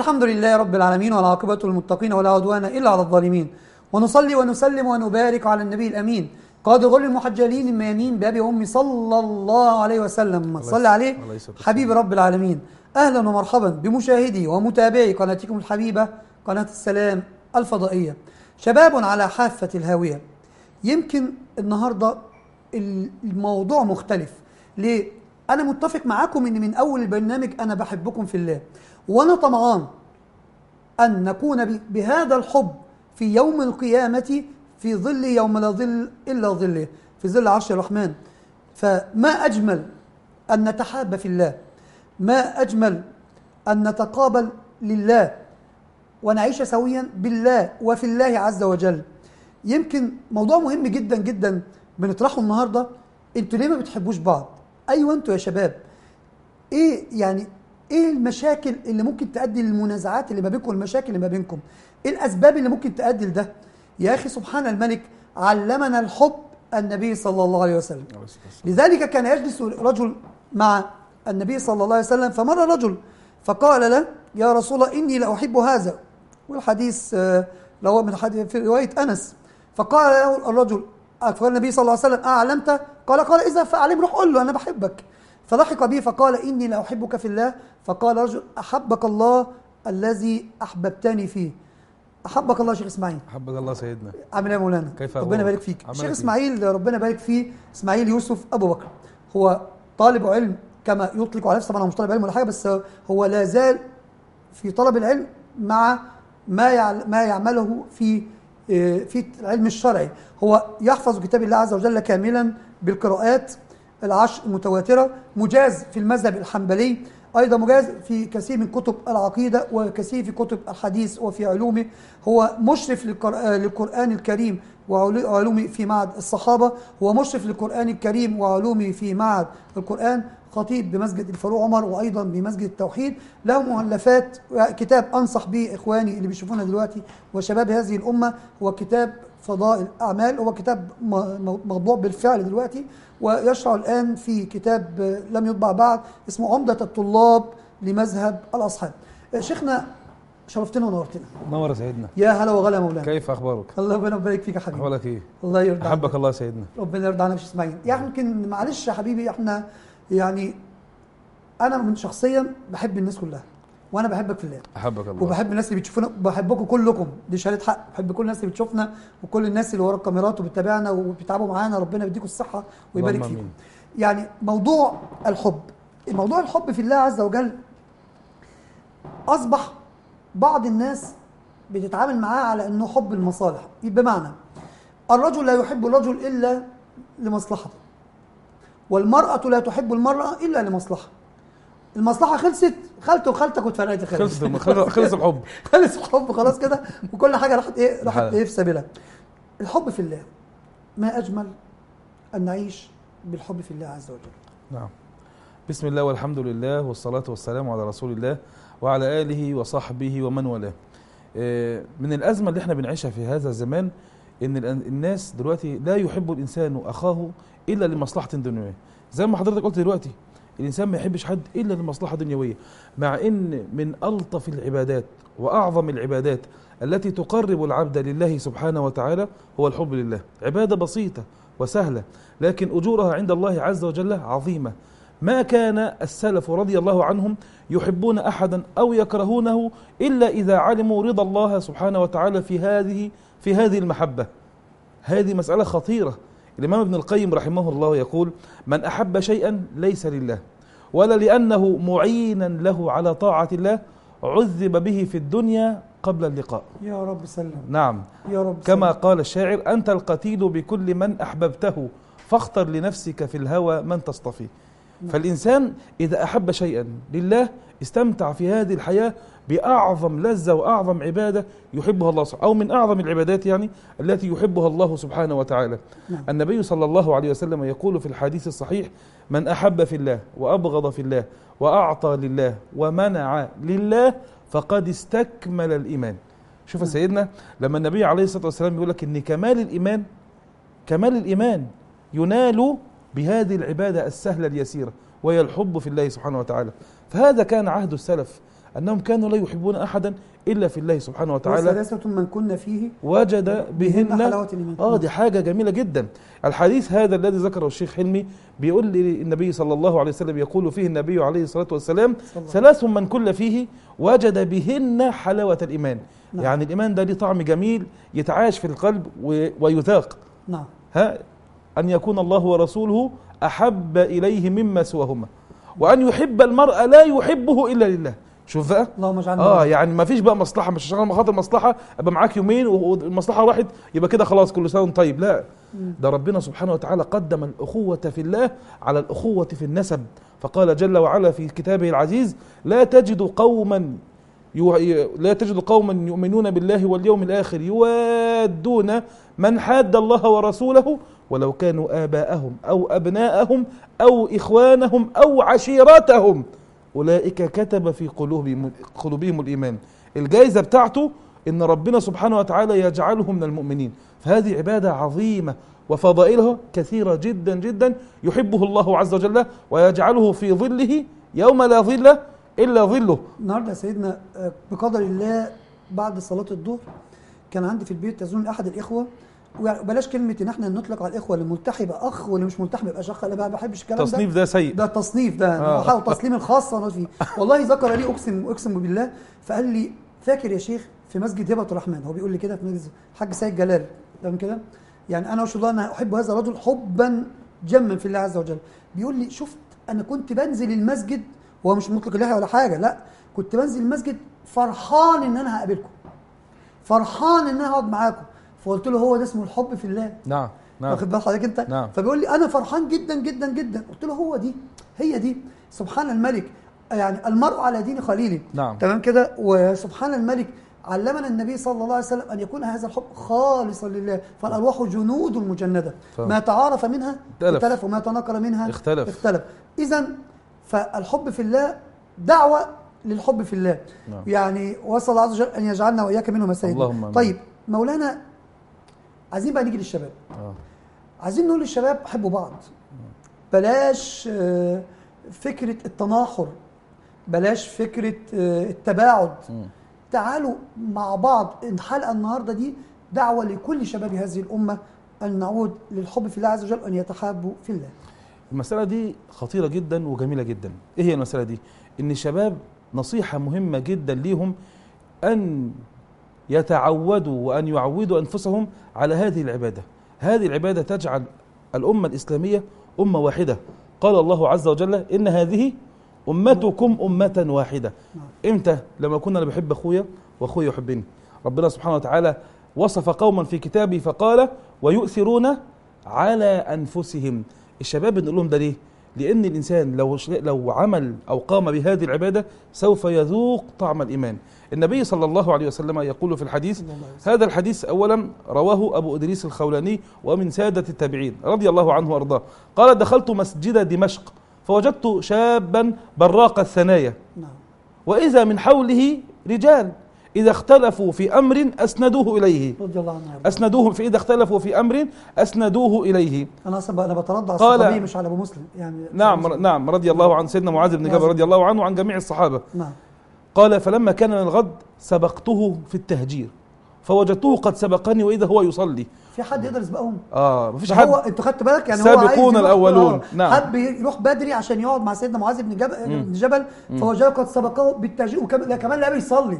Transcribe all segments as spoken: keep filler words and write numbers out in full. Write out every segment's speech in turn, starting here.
الحمد لله رب العالمين، والعاقبة للمتقين ولا عدوان إلا على الظالمين، ونصلي ونسلم ونبارك على النبي الأمين قائد غر المحجلين الميامين بأبي وأمي صلى الله عليه وسلم. صلى عليه حبيب رب العالمين. أهلا ومرحبا بمشاهدي ومتابعي قناتكم الحبيبة قناة السلام الفضائية. شباب على حافة الهاوية. يمكن النهاردة الموضوع مختلف. ليه؟ أنا متفق معاكم إن من أول البرنامج أنا بحبكم في الله، وأنا طمعان أن نكون بهذا الحب في يوم القيامة في ظل يوم لا ظل إلا ظله، في ظل عرش الرحمن. فما أجمل أن نتحاب في الله، ما أجمل أن نتقابل لله ونعيش سويا بالله وفي الله عز وجل. يمكن موضوع مهم جدا جدا بنطرحه النهاردة. انتوا ليه ما بتحبوش بعض؟ أيوة انتوا يا شباب. ايه يعني ايه المشاكل اللي ممكن تؤدي للمنازعات اللي ما بينكم، المشاكل اللي ما بينكم؟ ايه الأسباب اللي ممكن تؤدي لده؟ يا أخي سبحان الملك علمنا الحب النبي صلى الله عليه وسلم. لذلك كان يجلس رجل مع النبي صلى الله عليه وسلم، فمر رجل فقال له: يا رسول الله إني لأحب هذا. والحديث لو من حديث في رواية أنس. فقال له الرجل، فقال النبي صلى الله عليه وسلم: أعلمت؟ قال قال إذا فأعلم، روح قل له أنا بحبك. فضحك به فقال: إني لأحبك في الله. فقال رجل: أحبك الله الذي أحببتني فيه. أحبك الله شيخ إسماعيل. أحبك الله سيدنا. عامل إيه يا مولانا؟ كيف ربنا يبارك فيك. شيخ إسماعيل ربنا يبارك فيه، إسماعيل يوسف أبو بكر، هو طالب علم كما يطلق على نفسه. طبعا هو مش طالب علم ولا حاجة، بس هو لا زال في طلب العلم مع ما ما يعمله في في العلم الشرعي. هو يحفظ كتاب الله عز وجل كاملا بالقراءات العشر المتواترة، مجاز في المذهب الحنبلي، أيضا مجاز في كثير من كتب العقيدة وكثير في كتب الحديث وفي علومه. هو مشرف للقرآن الكريم وعلومه في معهد الصحابة، هو مشرف للقرآن الكريم وعلومه في معهد القرآن، خطيب بمسجد الفاروق عمر وأيضا بمسجد التوحيد. له مؤلفات، كتاب أنصح به إخواني اللي بيشوفونا دلوقتي وشباب هذه الأمة، هو كتاب فضائل الأعمال، هو كتاب مطبوع بالفعل دلوقتي، ويشرع الآن في كتاب لم يطبع بعد اسمه عمدة الطلاب لمذهب الأصحاب. شيخنا شرفتنا ونورتنا. نور سيدنا. يا هلا وغلا مولانا. كيف أخبارك؟ الله ربنا يبارك فيك يا حبيبي. أحوالك إيه؟ الله يرضى عنك. أحبك الله سيدنا. ربنا يرضى عنك يا إسماعيل. يعني يمكن معلش يا حبيبي، احنا يعني أنا من شخصيا بحب الناس كلها، وأنا بحبك في الله. أحبك الله. وبحب الناس اللي بتشوفونا، بحبكم كلكم، دي شهادة حق. بحب كل الناس اللي بتشوفنا وكل الناس اللي ورا الكاميرات وبتتابعنا وبيتعبوا معانا. ربنا يديكم الصحة ويبارك فيكم. يعني موضوع الحب، موضوع الحب في الله عز وجل أصبح بعض الناس بتتعامل معاه على أنه حب المصالح. بمعنى الرجل لا يحب الرجل إلا لمصلحته، والمرأة لا تحب المرأة إلا لمصلحة. المصلحة خلصت، خالته وخالتك واتفرقت، خلص خلص الحب خلص الحب خلاص كده، وكل حاجة راحت إيه راحت إيه في سبيلها. الحب في الله، ما أجمل أن نعيش بالحب في الله عز وجل. نعم. بسم الله والحمد لله والصلاة والسلام على رسول الله وعلى آله وصحبه ومن والاه. من الأزمة اللي احنا بنعيشها في هذا الزمان إن الناس دلوقتي لا يحب الإنسان أخاه إلا لمصلحة دنيوية. زي ما حضرتك قلت دلوقتي، الإنسان ما يحبش حد إلا لمصلحة دنيوية، مع إن من ألطف العبادات وأعظم العبادات التي تقرب العبد لله سبحانه وتعالى هو الحب لله. عبادة بسيطة وسهلة، لكن أجورها عند الله عز وجل عظيمة. ما كان السلف رضي الله عنهم يحبون أحدا أو يكرهونه إلا إذا علموا رضا الله سبحانه وتعالى في هذه في هذه المحبة. هذه مسألة خطيرة. الإمام ابن القيم رحمه الله يقول: من أحب شيئا ليس لله ولا لأنه معينا له على طاعة الله عذب به في الدنيا قبل اللقاء. يا رب سلم. نعم. يا رب كما سلم. قال الشاعر: أنت القتيل بكل من أحببته فاختر لنفسك في الهوى من تصطفي. فالإنسان إذا أحب شيئا لله استمتع في هذه الحياة بأعظم لذة وأعظم عبادة يحبها الله سبحانه، أو من أعظم العبادات يعني التي يحبها الله سبحانه وتعالى. نعم. النبي صلى الله عليه وسلم يقول في الحديث الصحيح: من أحب في الله وأبغض في الله وأعطى لله ومنع لله فقد استكمل الإيمان. شوف يا سيدنا، لما النبي عليه الصلاة والسلام يقول لك إن كمال الإيمان، كمال الإيمان ينال بهذه العبادة السهلة اليسيرة، وهي الحب في الله سبحانه وتعالى. فهذا كان عهد السلف أنهم كانوا لا يحبون أحدا إلا في الله سبحانه وتعالى. وثلاثة من كنا فيه وجد بهن حلاوة الإيمان. آه دي حاجة جميلة جدا. الحديث هذا الذي ذكره الشيخ حلمي بيقول لي النبي صلى الله عليه وسلم، يقول فيه النبي عليه الصلاة والسلام: ثلاث من كل فيه وجد بهن حلاوة الإيمان. نعم. يعني الإيمان ده ليه طعم جميل يتعاش في القلب ويذاق. نعم. ها أن يكون الله ورسوله أحب إليه مما سواهما، وأن يحب المرء لا يحبه إلا لله. شوف بقى، اللهم اجعلنا اه يعني ما فيش بقى مصلحه، مش شغال مخاطر مصلحه ابقى معاك يومين والمصلحه راحت يبقى كده خلاص كل سنه وانت طيب. لا، ده ربنا سبحانه وتعالى قدم الاخوه في الله على الاخوه في النسب، فقال جل وعلا في كتابه العزيز: لا تجد قوما يو... لا تجد قوما يؤمنون بالله واليوم الاخر يوادون من حاد الله ورسوله ولو كانوا آباءهم أو أبناءهم أو إخوانهم أو عشيرتهم أولئك كتب في قلوبهم, قلوبهم الإيمان. الجائزة بتاعته إن ربنا سبحانه وتعالى يجعله من المؤمنين. فهذه عبادة عظيمة وفضائلها كثيرة جدا جدا، يحبه الله عز وجل ويجعله في ظله يوم لا ظل إلا ظله. النهارده يا سيدنا بقدر الله بعد صلاة الظهر كان عندي في البيت تزون أحد الإخوة، وبلاش كلمة إن احنا نطلق على الإخوة اللي ملتحي بقى أخ واللي مش ملتحي يبقى شخ، أنا ما بحبش الكلام ده. التصنيف ده سيء، ده التصنيف ده آه. التصنيف الخاص أنا فيه. والله ذكر لي أقسم أقسم بالله، فقال لي: فاكر يا شيخ في مسجد هبة الرحمن، هو بيقول لي كده في مسجد الحاج سيد جلال، تمام كده؟ يعني أنا ما شاء الله أنا أحب هذا الرجل حبا جما في الله عز وجل. بيقول لي: شفت أنا كنت بنزل المسجد، هو مش مطلق اللحية ولا حاجة، لا، كنت بنزل المسجد فرحان إن أنا هقابلكم، فرحان إن أنا هقعد معاكم. فقلت له: هو ده اسمه الحب في الله. نعم نعم، واخد بال حضرتك انت؟ نعم. فبيقول لي: انا فرحان جدا جدا جدا. قلت له: هو دي هي دي سبحان الملك، يعني المرء على دين خليله. نعم. تمام كده. وسبحان الملك علمنا النبي صلى الله عليه وسلم ان يكون هذا الحب خالصا لله، فالارواح جنود مجنده، طبعا. ما تعارف منها اختلف. اختلف وما تناقل منها اختلف, اختلف. اذا فالحب في الله دعوه للحب في الله. نعم. يعني وصل الله عز وجل ان يجعلنا واياك منهم يا سيدنا. اللهم آمين. طيب مولانا، عايزين بقى نيجي للشباب. آه. عايزين نقول للشباب: حبوا بعض، بلاش فكرة التناحر، بلاش فكرة التباعد. م. تعالوا مع بعض. الحلقة النهاردة دي دعوة لكل شباب هذه الأمة أن نعود للحب في الله عز وجل وأن يتحابوا في الله. المسألة دي خطيرة جدا وجميلة جدا. إيه هي المسألة دي؟ إن الشباب نصيحة مهمة جدا ليهم أن يتعودوا وأن يعودوا أنفسهم على هذه العبادة. هذه العبادة تجعل الأمة الإسلامية أمة واحدة. قال الله عز وجل: إن هذه أمتكم أمة واحدة. إمتى؟ لما كنا أنا بحب أخويا وأخويا يحبني. ربنا سبحانه وتعالى وصف قوما في كتابه فقال: ويؤثرون على أنفسهم. الشباب بنقول لهم ده ليه؟ لأن الإنسان لو لو عمل أو قام بهذه العبادة سوف يذوق طعم الإيمان. النبي صلى الله عليه وسلم يقول في الحديث، هذا الحديث أولا رواه أبو إدريس الخولاني ومن سادة التابعين رضي الله عنه وأرضاه، قال: دخلت مسجد دمشق فوجدت شابا براق الثنايا، وإذا من حوله رجال إذا اختلفوا في أمر أسندوه إليه. رضي الله عنه. أسندوه في إذا اختلفوا في أمر أسندوه إليه. أنا أصلا أنا بترضى على الصحابي مش على أبو مسلم يعني. نعم مسلم. نعم رضي الله عن سيدنا معاذ بن جبل رضي الله عنه وعن جميع الصحابة. نعم. قال: فلما كان من الغد سبقته في التهجير فوجدته قد سبقني وإذا هو يصلي. في حد يقدر يسبقهم؟ اه مفيش حد. هو انتوا خدت بالك يعني، سابقون الأولون. نعم. حب يروح بدري عشان يقعد مع سيدنا معاذ بن جبل, بن جبل فوجده قد سبقه بالتهجير، وكمان كمان لا بيصلي.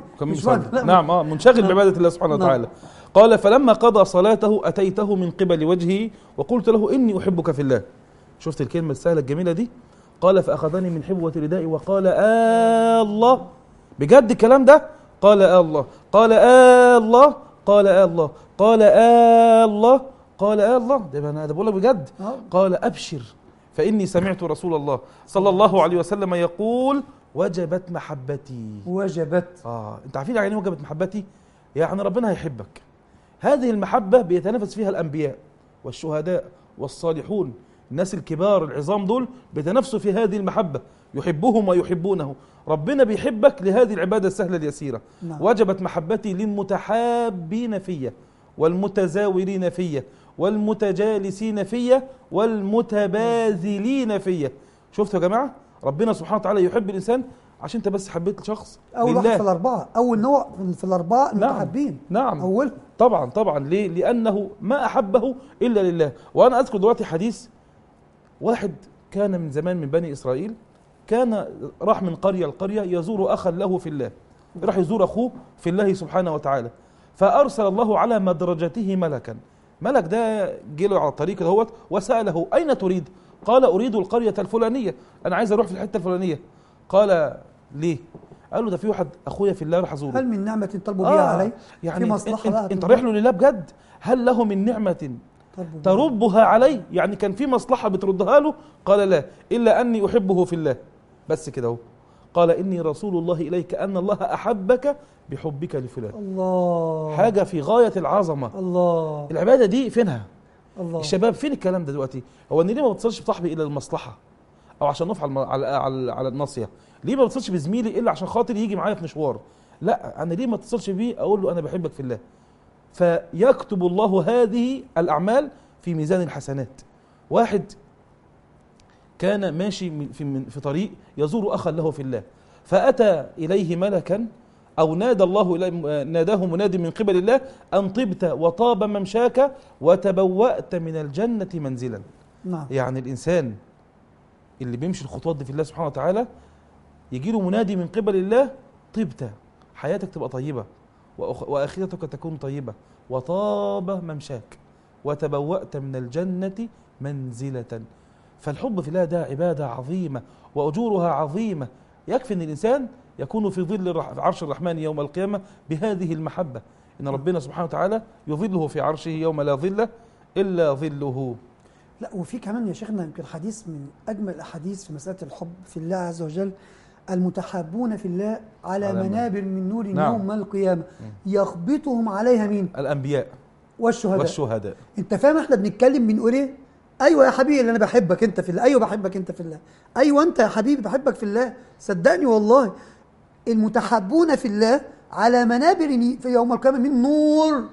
نعم اه منشغل بعبادة الله سبحانه وتعالى. قال: فلما قضى صلاته أتيته من قبل وجهه وقلت له: إني أحبك في الله. شفت الكلمة السهلة الجميلة دي؟ قال: فأخذني من حبوة ردائي وقال: آه الله. بجد الكلام ده؟ قال: آه الله. قال: آه الله. قال: آه الله. قال: آه الله. قال: آه الله. ده أنا بقول لك بجد. قال: أبشر فإني سمعت رسول الله صلى الله عليه وسلم يقول: وجبت محبتي. وجبت. آه أنت عارفين يعني وجبت محبتي؟ يعني ربنا هيحبك. هذه المحبة بيتنافس فيها الأنبياء والشهداء والصالحون، الناس الكبار العظام دول بيتنافسوا في هذه المحبة، يحبهم ويحبونه. ربنا بيحبك لهذه العبادة السهلة اليسيرة. نعم. وجبت محبتي للمتحابين فيا والمتزاورين فيا والمتجالسين فيا والمتباذلين فيا. شفتوا يا جماعة؟ ربنا سبحانه وتعالى يحب الإنسان عشان انت بس حبيت شخص اول واحد لله. في الاربعه، اول نوع في الاربعه نعم. المتحابين. نعم اول طبعا طبعا. ليه؟ لانه ما احبه الا لله. وانا اذكر دلوقتي حديث واحد كان من زمان من بني اسرائيل، كان راح من قريه لقريه يزور اخا له في الله، راح يزور اخوه في الله سبحانه وتعالى، فارسل الله على مدرجته ملكا. ملك ده جه له على الطريق دهوت وساله اين تريد؟ قال اريد القريه الفلانيه، انا عايز اروح في الحته الفلانيه. قال ليه؟ قال له ده في واحد اخويا في الله راح ازوره. هل من نعمه تربو بها علي؟ يعني في مصلحه انت, بقى انت رايح له لله بجد؟ هل له من نعمه تربها علي؟ يعني كان في مصلحه بتردها له؟ قال لا، الا اني احبه في الله. بس كده اهو. قال اني رسول الله اليك ان الله احبك بحبك لفلان. الله، حاجه في غايه العظمه. الله، العباده دي فينها؟ الله. الشباب فين الكلام ده دلوقتي؟ هو ان ليه ما بتصلش بصاحبي الا المصلحه او عشان نقف على على على, على الناصيه؟ ليه ما بتصلش بزميلي الا عشان خاطر يجي معايا في مشوار؟ لا، انا ليه ما اتصلش بيه اقول له انا بحبك في الله؟ فيكتب الله هذه الاعمال في ميزان الحسنات. واحد كان ماشي في في طريق يزور اخا له في الله، فاتى اليه ملكا او نادى الله إليه، ناداه مناد من قبل الله ان طبت وطاب ممشاك وتبوأت من الجنه منزلا. نعم. يعني الانسان اللي بيمشي الخطوات دي في الله سبحانه وتعالى يجي له منادي من قبل الله: طبت، حياتك تبقى طيبه واخرتك تكون طيبه، وطاب ممشاك وتبوأت من الجنه منزله. فالحب في الله ده عباده عظيمه واجورها عظيمه. يكفي ان الانسان يكون في ظل عرش الرحمن يوم القيامه بهذه المحبه، ان ربنا سبحانه وتعالى يظله في عرشه يوم لا ظل الا ظله. لا، وفي كمان يا شيخنا يمكن حديث من اجمل الاحاديث في مساله الحب في الله عز وجل: المتحابون في الله على, على منابر من نور نعم. يوم القيامه يخبطهم عليها مين؟ الانبياء والشهداء. والشهداء. انت فاهم احنا بنتكلم بنقول ايه؟ ايوه يا حبيبي اللي انا بحبك انت في الله، ايوه بحبك انت في الله، ايوه انت يا حبيبي بحبك في الله، صدقني والله. المتحابون في الله على منابر في يوم القيامه من نور،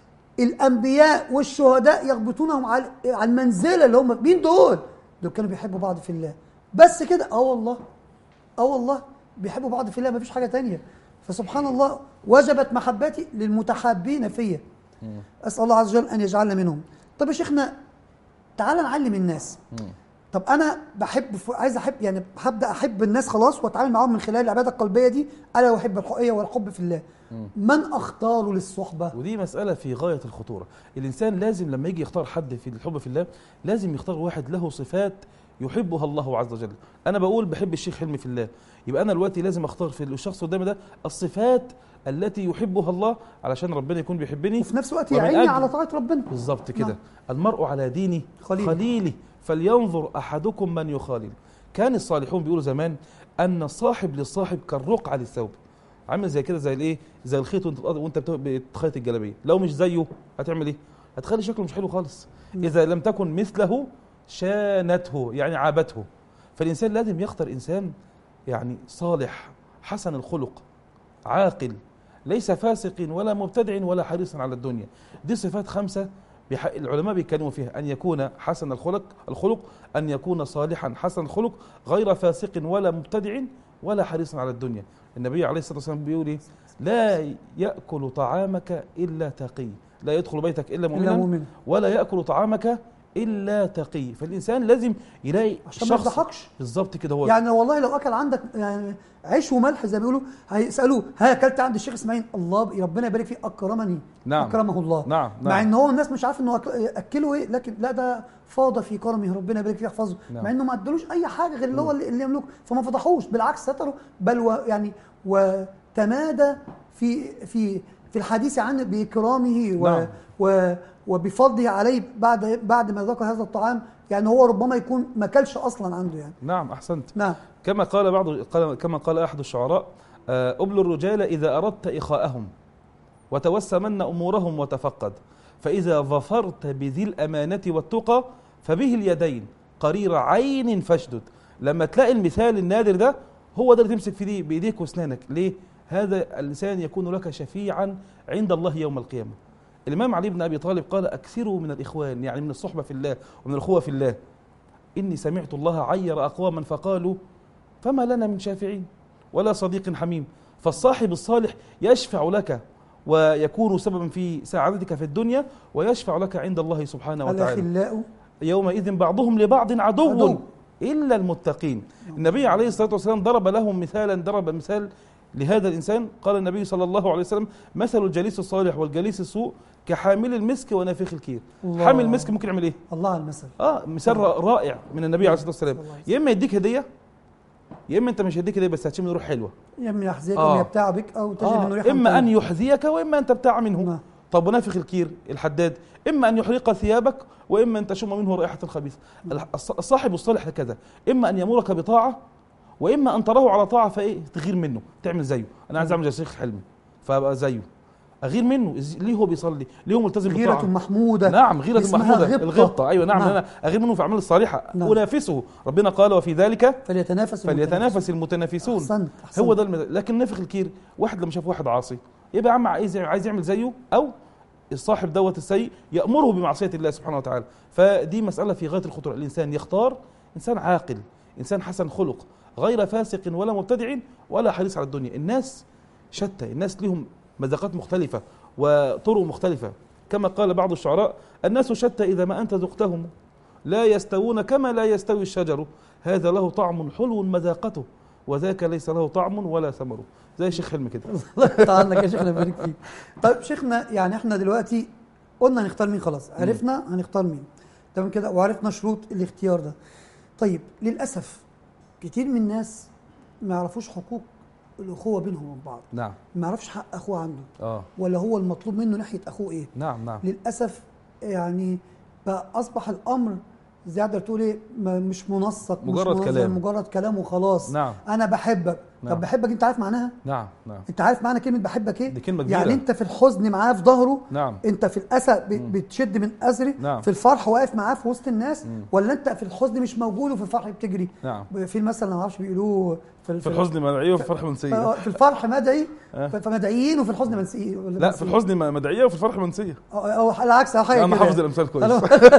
الانبياء والشهداء يغبطونهم على على المنزله اللي هم مين دول؟ دول كانوا بيحبوا بعض في الله، بس كده. اه والله، اه والله بيحبوا بعض في الله، مفيش حاجه تانية. فسبحان الله وجبت محبتي للمتحابين فيا. اسال الله عز وجل ان يجعلنا منهم. طب يا شيخنا تعال نعلم الناس. طب انا بحب عايز احب يعني هبدا احب الناس خلاص واتعامل معاهم من خلال العباده القلبيه دي، الا واحب الحقيه والحب في الله. من اختار للصحبه؟ ودي مساله في غايه الخطوره. الانسان لازم لما يجي يختار حد في الحب في الله لازم يختار واحد له صفات يحبها الله عز وجل. انا بقول بحب الشيخ حلمي في الله، يبقى انا دلوقتي لازم اختار في الشخص قدامي ده الصفات التي يحبها الله علشان ربنا يكون بيحبني، وفي نفس الوقت يعيني على طاعه ربنا. بالظبط كده. نعم. المرء على دين خليل. خليله فلينظر احدكم من يخالل. كان الصالحون بيقولوا زمان ان الصاحب للصاحب كالرقعه للثوب. عامل زي كده، زي الايه، زي الخيط وانت وانت بتخيط الجلابيه. لو مش زيه هتعمل ايه؟ هتخلي شكله مش حلو خالص. اذا لم تكن مثله شانته، يعني عابته. فالانسان لازم يختار انسان يعني صالح حسن الخلق عاقل ليس فاسق ولا مبتدع ولا حريص على الدنيا. دي صفات خمسه العلماء بيتكلموا فيها: أن يكون حسن الخلق الخلق أن يكون صالحا حسن الخلق غير فاسق ولا مبتدع ولا حريص على الدنيا. النبي عليه الصلاة والسلام بيقول: لا يأكل طعامك إلا تقي، لا يدخل بيتك إلا مؤمنا ولا يأكل طعامك إلا تقي. فالإنسان لازم يلاقي عشان ما يضحكش. بالظبط كده. هو يعني والله لو أكل عندك يعني عيش وملح زي ما بيقولوا هيسألوه: ها أكلت عند الشيخ إسماعيل؟ الله ربنا يبارك فيه أكرمني. نعم. أكرمه الله. نعم. نعم. مع إن هو الناس مش عارف إنه أكله إيه، لكن لا ده فاض في كرمه ربنا يبارك فيه يحفظه. نعم. مع إنه ما أدلوش أي حاجة غير اللي هو اللي يملكه، فما فضحوش، بالعكس ستره، بل و يعني وتمادى في في في الحديث عنه بإكرامه و نعم. و وبفضله عليه بعد بعد ما ذكر هذا الطعام. يعني هو ربما يكون ما كلش اصلا عنده يعني. نعم احسنت. نعم. كما قال بعض قال كما قال احد الشعراء: ابل الرجال اذا اردت اخاءهم وتوسمن امورهم وتفقد، فاذا ظفرت بذي الامانه والتقى فبه اليدين قرير عين فاشدد. لما تلاقي المثال النادر ده هو ده اللي تمسك فيه بايديك واسنانك. ليه؟ هذا اللسان يكون لك شفيعا عند الله يوم القيامه. الإمام علي بن أبي طالب قال: أكثروا من الإخوان، يعني من الصحبة في الله ومن الأخوة في الله. إني سمعت الله عير أقواما فقالوا: فما لنا من شافعين ولا صديق حميم. فالصاحب الصالح يشفع لك ويكون سببا في سعادتك في الدنيا، ويشفع لك عند الله سبحانه وتعالى. الأخلاء يومئذ بعضهم لبعض عدو, عدو. إلا المتقين. النبي عليه الصلاة والسلام ضرب لهم مثالا، ضرب مثال لهذا الإنسان. قال النبي صلى الله عليه وسلم: مثل الجليس الصالح والجليس السوء كحامل المسك ونافخ الكير. الله. حامل المسك ممكن يعمل ايه؟ الله على المثل. اه مثال رائع من النبي عليه الصلاة والسلام. يا اما يديك هدية، يا اما انت مش هيديك هدية بس هتشم منه روح حلوة. يا اما يحزنك آه. او يبتاع بك او تجد آه. منه ريحه اما ان طيبة. يحذيك واما ان تبتاع منه. نعم. طب ونافخ الكير الحداد اما ان يحرق ثيابك واما ان تشم منه رائحة خبيثة. الص- الصاحب الصالح هكذا، اما ان يامرك بطاعة واما ان تراه على طاعة فايه تغير منه تعمل زيه. انا عايز اعمل زي الشيخ حلمي فابقى زيه، اغير منه. إز- ليه هو بيصلي؟ ليه هو ملتزم غيرة بالطاعة؟ محمودة. نعم غيرة اسمها محمودة، غبطة. الغبطة. ايوه نعم, نعم. انا اغير منه في الاعمال الصالحة. نعم. انافسه. ربنا قال: وفي ذلك فليتنافس فليتنافس المتنافسون. أحسنت. أحسنت. هو ده الم... لكن نافخ الكير واحد لما شاف واحد عاصي يبقى يا عم عايز عايز يعمل زيه، او الصاحب دوت السيء يأمره بمعصية الله سبحانه وتعالى. فدي مسألة في غاية الخطورة. الإنسان يختار إنسان عاقل، إنسان حسن خلق، غير فاسق ولا مبتدع ولا حريص على الدنيا. الناس شتى، الناس لهم مذاقات مختلفة وطرق مختلفة. كما قال بعض الشعراء: الناس شتى إذا ما أنت ذقتهم، لا يستوون كما لا يستوي الشجر، هذا له طعم حلو مذاقته وذاك ليس له طعم ولا ثمر. زي شيخ حلمي كده. الله تعالى يا شيخنا يبارك فيك. طيب شيخنا، يعني احنا دلوقتي قلنا هنختار مين، خلاص عرفنا هنختار مين تمام كده، وعرفنا شروط الاختيار ده. طيب للاسف كتير من الناس ما يعرفوش حقوق الاخوه بينهم وبين بعض. نعم. ما يعرفش حق اخوه عنده اه ولا هو المطلوب منه ناحيه اخوه ايه. نعم نعم. للاسف يعني بقى اصبح الامر زي ما تقول ايه، ما- مش منسق، مجرد مش منظم، كلام. مجرد كلام وخلاص. نعم. انا بحبك. نعم. طب بحبك انت عارف معناها؟ نعم نعم. انت عارف معنى كلمه بحبك ايه؟ دي كلمة كبيرة. يعني انت في الحزن معاه في ظهره، نعم. انت في الاسى ب- بتشد من ازري، نعم. في الفرح واقف معاه في وسط الناس، مم. ولا انت في الحزن مش موجود وفي الفرح بتجري؟ نعم. في المثل ما اعرفش بيقولوه في, في الحزن مدعية وفي الفرح منسية. في الفرح مدعي آه. فمدعيين وفي الحزن منسي. لا في الحزن مدعية وفي الفرح منسية. او أو العكس او حاجه انا كده. حافظ الامثال كويس.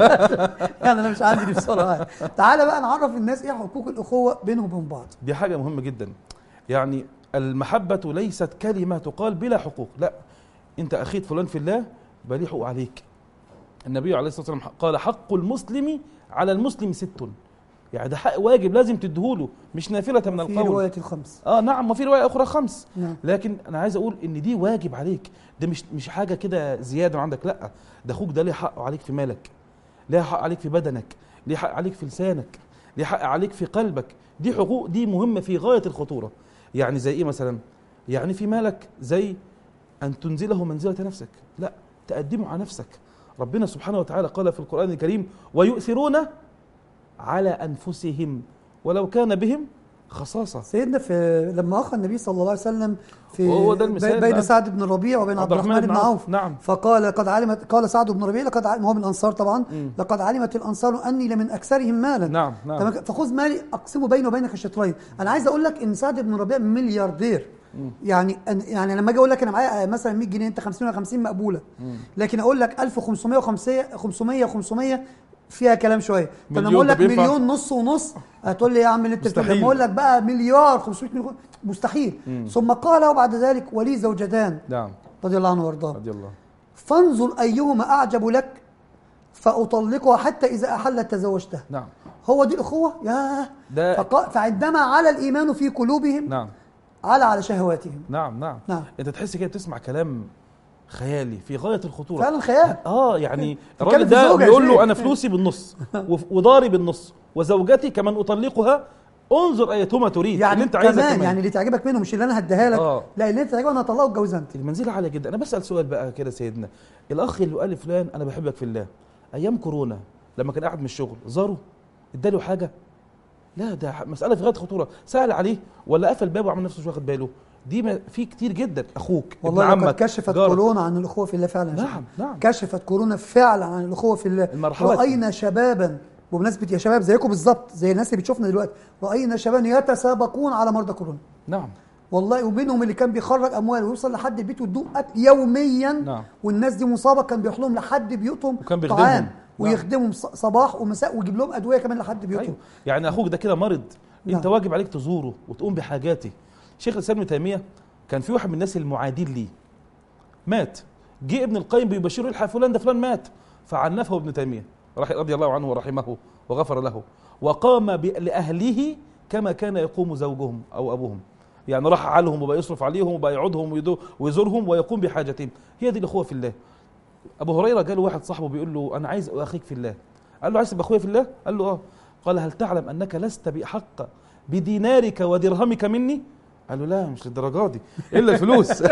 يعني انا مش عندي دي بسرعه. تعالى بقى نعرف الناس ايه حقوق الاخوه بينهم وبين بعض. دي حاجة مهمة جدا. يعني المحبة ليست كلمة تقال بلا حقوق، لا. انت اخيت فلان في الله بقى ليه حقوق عليك. النبي عليه الصلاة والسلام قال: حق المسلم على المسلم ست. يعني ده حق واجب لازم تديهوله، مش نافلة من في القول. روايه الخمس. اه نعم، وفي رواية اخرى خمس. نعم. لكن انا عايز اقول ان دي واجب عليك، ده مش مش حاجة كده زيادة عندك، لا. ده اخوك ده ليه حق عليك في مالك، ليه حق عليك في بدنك، ليه حق عليك في لسانك، ليه حق عليك في قلبك. دي حقوق، دي مهمة في غاية الخطورة. يعني زي ايه مثلا؟ يعني في مالك زي ان تنزله منزلة نفسك، لا، تقدمه على نفسك. ربنا سبحانه وتعالى قال في القرآن الكريم: ويؤثرون على أنفسهم ولو كان بهم خصاصة. سيدنا في لما اخى النبي صلى الله عليه وسلم في وهو ده المثال. بين نعم. سعد بن الربيع وبين عبد الرحمن بن عوف. نعم. فقال قد علمت، قال سعد بن الربيع لقد علم، هو من الانصار طبعا، مم. لقد علمت الانصار اني لمن اكثرهم مالا. نعم نعم. تمام؟ فخذ مالي اقسمه بيني وبينك الشطرين. انا عايز اقول لك ان سعد بن الربيع ملياردير. مم. يعني أن- يعني لما اجي اقول لك انا معايا مثلا مية جنيه، انت خمسين ولا خمسين مقبوله. مم. لكن اقول لك ألف وخمسمية وخمسين خمسمية و500 فيها كلام شويه. طب لما مليون اقول لك طب ينفع؟ مليون نص ونص هتقول لي يا عم اللي انت بتقول. مستحيل. لما اقول لك بقى مليار خمسمية مليون مستحيل. مم. ثم قال وبعد ذلك ولي زوجتان نعم رضي الله عنه وارضاه، رضي الله. فانظر ايهما اعجب لك فاطلقها حتى اذا احلت تزوجتها. نعم. هو دي الاخوه ياه. ده فق- فعندما على الايمان في قلوبهم نعم على على شهواتهم. نعم نعم. نعم. انت تحس كده بتسمع كلام خيالي في غاية الخطورة. فعلا خيال. اه يعني تتكلم الراجل في ده زوجة يا بيقول له شيخ. انا فلوسي بالنص وف- وداري بالنص وزوجتي كمان اطلقها، انظر ايتهما تريد. يعني اللي انت عايزه كمان كمان. يعني اللي تعجبك منه مش اللي انا هديها لك. آه. لا اللي انت تعجبك انا هطلقه واتجوزها انت. المنزلة عالية جدا. انا بسأل سؤال بقى كده سيدنا، الاخ اللي قال لفلان انا بحبك في الله، ايام كورونا لما كان قاعد من الشغل زاره اداله حاجة؟ لا، ده مسألة في غاية الخطورة. سأل عليه ولا قفل بابه وعمل نفسه مش واخد باله؟ دي ما في كتير جدا. اخوك والله ابن لقد عمك كشفت جارك. كورونا عن الاخوه في الله فعلا. يا نعم شيخ. نعم. كشفت كورونا فعلا عن الاخوه في الله. المرحلة راينا شبابا، بمناسبه يا شباب زيكم بالظبط زي الناس اللي بتشوفنا دلوقتي، راينا شبابا يتسابقون على مرضى كورونا. نعم والله، وبينهم اللي كان بيخرج اموال ويوصل لحد البيت ويدوق اكل يوميا. نعم. والناس دي مصابه كان بيروح لهم لحد بيوتهم وكان بيخدمهم. طعام نعم. ويخدمهم ص- صباح ومساء ويجيب لهم ادويه كمان لحد بيوتهم. أيوه. يعني اخوك ده كده مرض، انت نعم. واجب عليك تزوره وتقوم بحاجاته. شيخ الاسلام ابن تيميه كان في واحد من الناس المعادين ليه مات، جه ابن القيم بيبشره الحق فلان ده فلان مات، فعنفه ابن تيميه رضي الله عنه ورحمه وغفر له، وقام لاهله كما كان يقوم زوجهم او ابوهم، يعني راح علهم وبقى يصرف عليهم وبقى يعودهم ويزورهم ويقوم بحاجتهم. هي دي الاخوه في الله. ابو هريره جاله واحد صاحبه بيقول له انا عايز اخيك في الله، قال له عايز تبقى اخويا في الله؟ قال له اه. قال هل تعلم انك لست باحق بدينارك ودرهمك مني؟ قال له لا مش للدرجه دي الا الفلوس.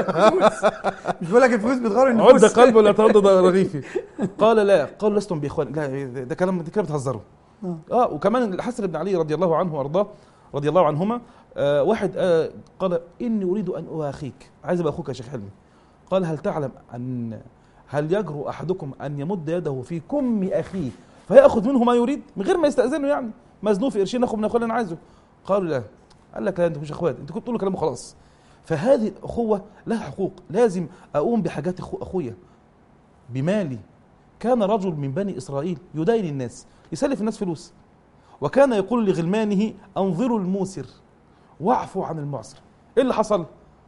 مش بقول لك الفلوس بتغير النفوس. عد قلبه ولا ترد رغيفي. قال لا، قالوا لستم باخوان، لا ده كلام ده كلام بتهزروا. اه وكمان الحسن بن علي رضي الله عنه وارضاه رضي الله عنهما، آه واحد آه قال اني اريد ان اواخيك، عايز ابقى اخوك يا شيخ حلمي. قال هل تعلم ان هل يجرؤ احدكم ان يمد يده في كم اخيه فياخذ منه ما يريد من غير ما يستاذنه، يعني مزنوق في قرشين اخذ من اخوه اللي انا عايزه؟ قالوا لا. قال لك لا انت مش اخوات، انت كنت تقول له كلام وخلاص. فهذه الاخوه لها حقوق، لازم اقوم بحاجات أخو اخويا بمالي. كان رجل من بني اسرائيل يداين الناس، يسلف الناس فلوس، وكان يقول لغلمانه انظروا الموسر واعفوا عن المعسر. ايه اللي حصل؟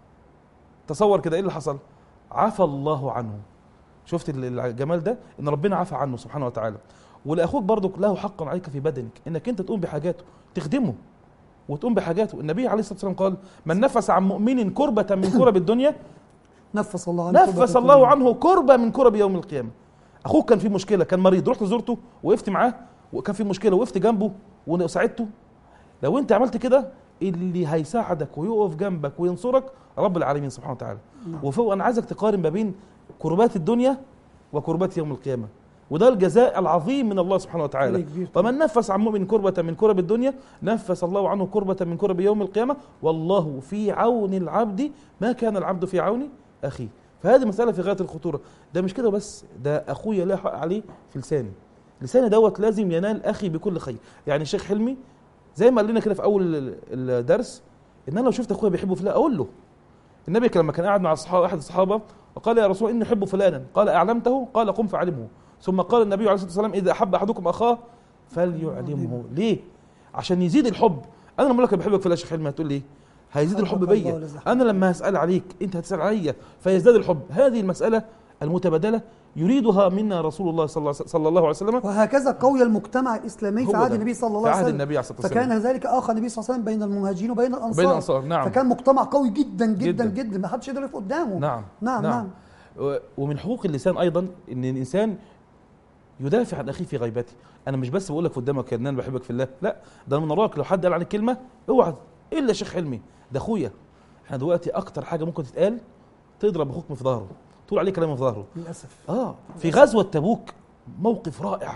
تصور كده ايه اللي حصل؟ عفى الله عنه. شفت الجمال ده؟ ان ربنا عفى عنه سبحانه وتعالى. ولاخوك برضك له حق عليك في بدنك، انك انت تقوم بحاجاته، تخدمه وتقوم بحاجاته. النبي عليه الصلاه والسلام قال من نفس عن مؤمن كربة من كرب الدنيا نفس الله عنه نفس الله عنه كربة من كرب يوم القيامه. اخوك كان في مشكله، كان مريض، رحت زرته وقفت معاه، وكان في مشكله وقفت جنبه وساعدته. لو انت عملت كده اللي هيساعدك ويقف جنبك وينصرك رب العالمين سبحانه وتعالى. وفوق انا عايزك تقارن ما بين كربات الدنيا وكربات يوم القيامه، وده الجزاء العظيم من الله سبحانه وتعالى. ومن نفس عن مؤمن كربة من كرب الدنيا نفس الله عنه كربة من كرب يوم القيامة، والله في عون العبد ما كان العبد في عون أخيه. فهذه مسألة في غاية الخطورة. ده مش كده بس، ده أخويا له حق عليه في لساني، لساني دوت لازم ينال أخي بكل خير. يعني الشيخ حلمي زي ما قال لنا كده في أول الدرس، إن أنا لو شفت أخويا بيحبه فلان أقول له. النبي لما كان قاعد مع الصحابة أحد الصحابة وقال يا رسول إني أحب فلانا، قال أعلمته؟ قال قم فأعلمه. ثم قال النبي عليه الصلاة والسلام إذا أحب أحدكم أخاه فليعلمه. ليه؟ عشان يزيد الحب. أنا لما أقول لك بحبك في الله يا شيخ حلمي هتقول لي هيزيد الحب بيا. أنا لما هسأل عليك أنت هتسأل عليا فيزداد الحب. هذه المسألة المتبادلة يريدها منا رسول الله صلى الله عليه وسلم. وهكذا قوي المجتمع الإسلامي في عهد النبي صلى الله عليه وسلم. في عهد النبي عليه الصلاة والسلام. فكان ذلك آخى النبي صلى الله عليه وسلم بين المهاجرين وبين الأنصار. بين الأنصار نعم. فكان مجتمع قوي جدا جدا جدا, جدا. ما حدش يقدر يقف قدامه. نعم نعم, نعم. نعم. ومن حقوق اللسان أيضا إن الإنسان يدافع عن اخيه في غيبته. انا مش بس بقول لك قدامك ان انا بحبك في الله، لا ده من وراك لو حد قال عنك كلمه اوعى الا يا شيخ حلمي ده اخويا. احنا دلوقتي اكتر حاجه ممكن تتقال تضرب اخوك في ظهره، تقول عليه كلام في ظهره للاسف. اه في غزوه تبوك موقف رائع،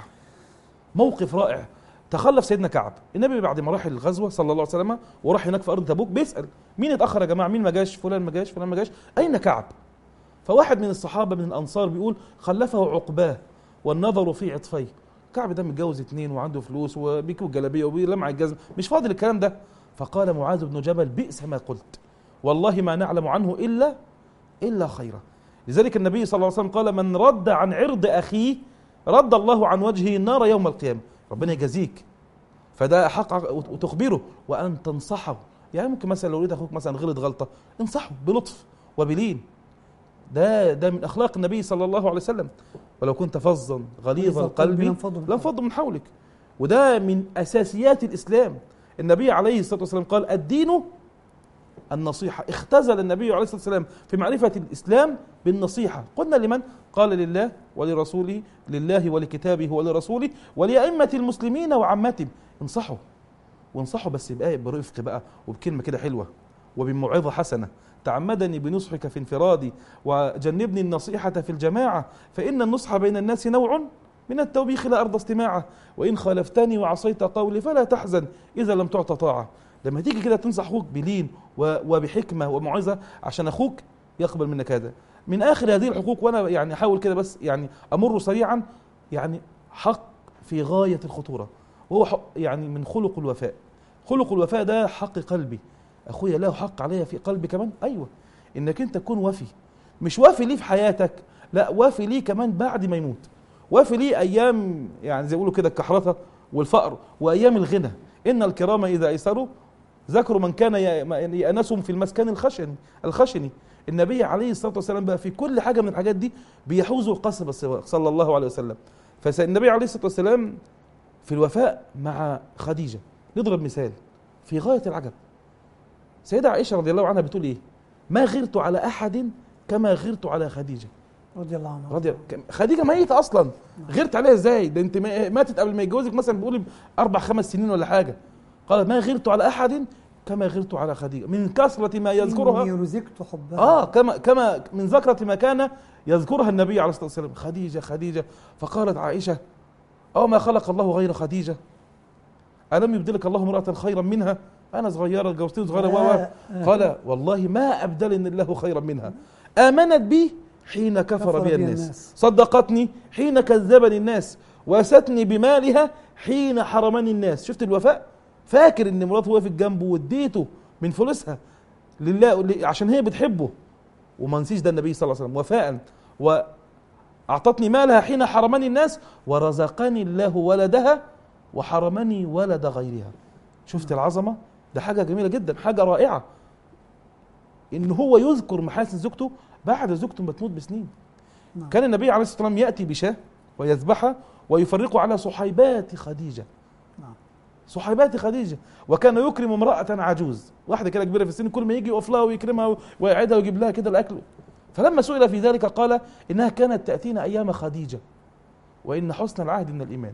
موقف رائع. تخلف سيدنا كعب، النبي بعد ما راح الغزوه صلى الله عليه وسلم وراح هناك في ارض تبوك بيسال مين اتاخر يا جماعه، مين ما جاش؟ فلان ما جاش، فلان ما جاش، اين كعب؟ فواحد من الصحابه من الانصار بيقول خلفه عقباه والنظر في عطفيه. كعب ده متجوز اتنين وعنده فلوس وبيكوي الجلابيه وبيلمع الجزم، مش فاضي للكلام ده. فقال معاذ بن جبل بئس ما قلت، والله ما نعلم عنه الا الا خيرا. لذلك النبي صلى الله عليه وسلم قال من رد عن عرض اخيه رد الله عن وجهه النار يوم القيامه. ربنا يجازيك. فده حق وتخبره وان تنصحه. يعني ممكن مثلا لو اريد اخوك مثلا غلط غلطه انصحه بلطف وبلين. ده ده من اخلاق النبي صلى الله عليه وسلم. ولو كنت فظا غليظ القلب لانفضوا من حولك. وده من اساسيات الاسلام. النبي عليه الصلاه والسلام قال الدين النصيحه. اختزل النبي عليه الصلاه والسلام في معرفه الاسلام بالنصيحه. قلنا لمن؟ قال لله ولرسوله، لله ولكتابه ولرسوله ولأئمة المسلمين وعامتهم. انصحوا وانصحوا بس بقى برفق بقى وبكلمه كده حلوه وبموعظه حسنه. تعمدني بنصحك في انفرادي وجنبني النصيحة في الجماعة، فإن النصح بين الناس نوع من التوبيخ لا أرضى استماعه، وإن خالفتني وعصيت قولي فلا تحزن إذا لم تعط طاعة. لما تيجي كده تنصح أخوك بلين وبحكمة وموعظة عشان أخوك يقبل منك هذا. من آخر هذه الحقوق، وأنا يعني أحاول كده بس يعني أمر سريعا، يعني حق في غاية الخطورة، وهو حق يعني من خلق الوفاء. خلق الوفاء ده حق قلبي. اخويا له حق عليا في قلبي كمان. ايوه، انك انت تكون وفي، مش وافي ليه في حياتك، لا وافي ليه كمان بعد ما يموت. وافي ليه ايام يعني زي يقولوا كده الكحرطه والفقر وايام الغنى. ان الكرام اذا ايسروا ذكروا من كان يأنسهم في المسكن الخشن الخشني. النبي عليه الصلاة والسلام بقى في كل حاجة من الحاجات دي بيحوز القصب السواق صلى الله عليه وسلم. فالنبي عليه الصلاة والسلام في الوفاء مع خديجة، نضرب مثال في غاية العجب. سيدة عائشة رضي الله عنها بتقول ايه؟ ما غرت على أحد كما غرت على خديجة رضي الله عنها. رضي خديجة ميتة أصلا، غرت عليها ازاي؟ ده انت ماتت قبل ما يتجوزك مثلا بيقول أربع خمس سنين ولا حاجة. قال ما غرت على أحد كما غرت على خديجة من كثرة ما يذكرها. إني رزقت حبها. اه كما كما من ذكرة ما كان يذكرها النبي عليه الصلاة والسلام، خديجة خديجة. فقالت عائشة أو ما خلق الله غير خديجة؟ ألم يبدلك الله امرأة خيرا منها؟ أنا صغيرة جوزتني صغيرة. قال والله ما أبدلني الله خيرا منها، آمنت بي حين كفر بي الناس، صدقتني حين كذبني الناس، وستني بمالها حين حرمني الناس. شفت الوفاء؟ فاكر ان مراته وقفت جنبه واديته من فلوسها لله عشان هي بتحبه، وما نسيش ده النبي صلى الله عليه وسلم وفاء. وأعطتني مالها حين حرمني الناس، ورزقني الله ولدها وحرمني ولد غيرها. شفت العظمة؟ ده حاجة جميلة جدا، حاجة رائعة إن هو يذكر محاسن زوجته بعد زوجته ما تموت بسنين. نعم. كان النبي عليه الصلاة والسلام يأتي بشاة ويذبحها ويفرقه على صحيبات خديجة. نعم. صحيبات خديجة. وكان يكرم امرأة عجوز، واحدة كده كبيرة في السن، كل ما يجي يقف لها ويكرمها ويقعدها ويجيب لها كده الأكل. فلما سئل في ذلك قال إنها كانت تأتينا أيام خديجة وإن حسن العهد من الإيمان.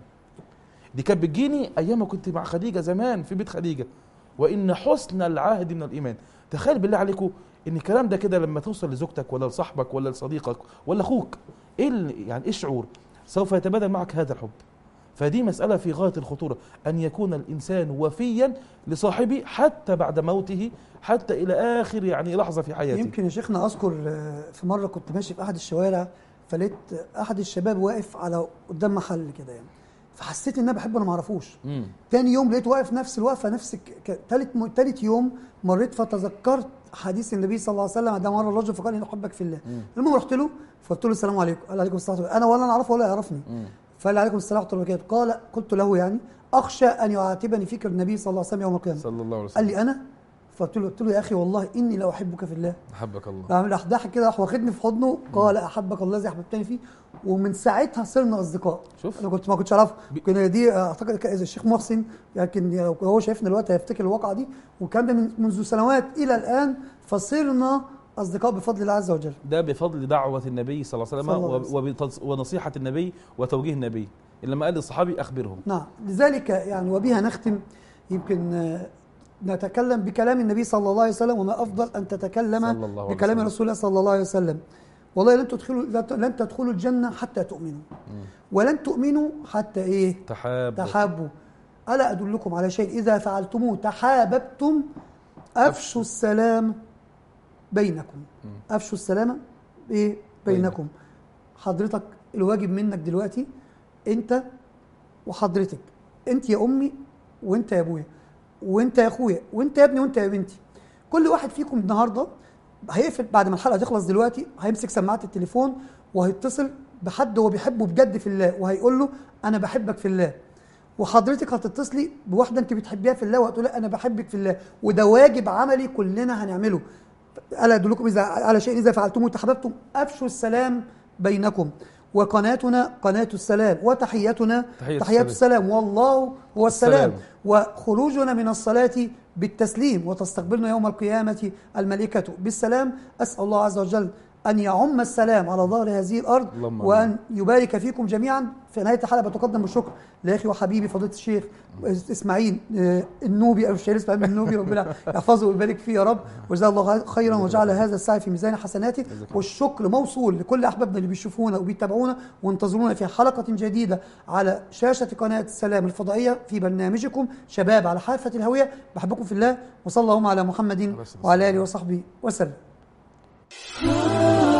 دي كانت بتجيني أيام ما كنت مع خديجة زمان في بيت خديجة، وإن حسن العهد من الإيمان. تخيل بالله عليكم إن الكلام ده كده لما توصل لزوجتك ولا لصاحبك ولا لصديقك ولا أخوك، إيه يعني إيه الشعور؟ سوف يتبادل معك هذا الحب. فدي مسألة في غاية الخطورة، أن يكون الإنسان وفيا لصاحبه حتى بعد موته، حتى إلى آخر يعني لحظة في حياته. يمكن يا شيخنا أذكر في مرة كنت ماشي في أحد الشوارع، فلقيت أحد الشباب واقف على قدام محل كده يعني، فحسيت إن أنا بحبه أنا ما أعرفوش. تاني يوم لقيت واقف نفس الوقفة، نفس ثالث م... ثالث يوم مريت فتذكرت حديث النبي صلى الله عليه وسلم، ده مرة الرجل فقال إني أحبك في الله. المهم رحت له فقلت له السلام عليكم، قال عليكم السلام، أنا ولا أنا أعرفه ولا يعرفني. فقال عليكم السلام ورحمة الله وبركاته. قال قلت له يعني أخشى أن يعاتبني فيك النبي صلى الله عليه وسلم يوم القيامة. صلى الله عليه وسلم. قال لي أنا؟ فقلت له قلت له يا أخي والله إني لا أحبك في الله. أحبك الله. راح ضحك كده، راح واخدني في حضنه، قال أحبك الله زي أحببتني فيه. ومن ساعتها صرنا أصدقاء. شوف أنا كنت ما كنتش أعرفه، كان دي أعتقد الشيخ محسن لكن يعني هو شايفنا دلوقتي هيفتكر الواقعة دي، وكان ده من منذ سنوات إلى الآن، فصرنا أصدقاء بفضل الله عز وجل. ده بفضل دعوة النبي صلى الله عليه وسلم ونصيحة النبي وتوجيه النبي لما قال للصحابي أخبرهم. نعم، لذلك يعني وبها نختم. يمكن نتكلم بكلام النبي صلى الله عليه وسلم، وما أفضل أن تتكلم بكلام رسول الله صلى الله عليه وسلم. والله لن تدخلوا لن تدخلوا الجنة حتى تؤمنوا، ولن تؤمنوا حتى إيه؟ تحابوا. تحابوا. ألا أدلكم على شيء إذا فعلتموه تحاببتم؟ أفشوا السلام بينكم. أفشوا السلام إيه؟ بينكم. حضرتك الواجب منك دلوقتي أنت وحضرتك، أنت يا أمي وأنت يا أبويا وأنت يا أخويا وأنت يا ابني وأنت يا بنتي، كل واحد فيكم النهارده هيقفل بعد ما الحلقة تخلص دلوقتي، هيمسك سماعة التليفون وهيتصل بحد هو بيحبه بجد في الله، وهيقول له أنا بحبك في الله. وحضرتك هتتصلي بواحدة أنت بتحبيها في الله وهتقول لها أنا بحبك في الله، وده واجب عملي كلنا هنعمله. ألا أدلكم إذا على شيء إذا فعلتموه تحاببتم؟ أفشوا السلام بينكم. وقناتنا قناة السلام، وتحيتنا تحية, تحية السلام. السلام والله هو السلام. السلام. وخروجنا من الصلاة بالتسليم، وتستقبلنا يوم القيامة الملائكة بالسلام. أسأل الله عز وجل أن يعم السلام على ظهر هذه الأرض، وأن يبارك فيكم جميعا. في نهاية الحلقة بتقدم بالشكر لأخي وحبيبي فضيلة الشيخ إسماعيل النوبي أو الشيخ إسماعيل النوبي، ربنا يحفظه ويبارك فيه يا رب، وجزاه الله خيرا وجعل هذا السعي في ميزان حسناته. والشكر موصول لكل أحبابنا اللي بيشوفونا وبيتابعونا، وانتظرونا في حلقة جديدة على شاشة قناة السلام الفضائية في برنامجكم شباب على حافة الهوية. بحبكم في الله، وصلى اللهم على محمد وعلى آله وصحبه وسلم.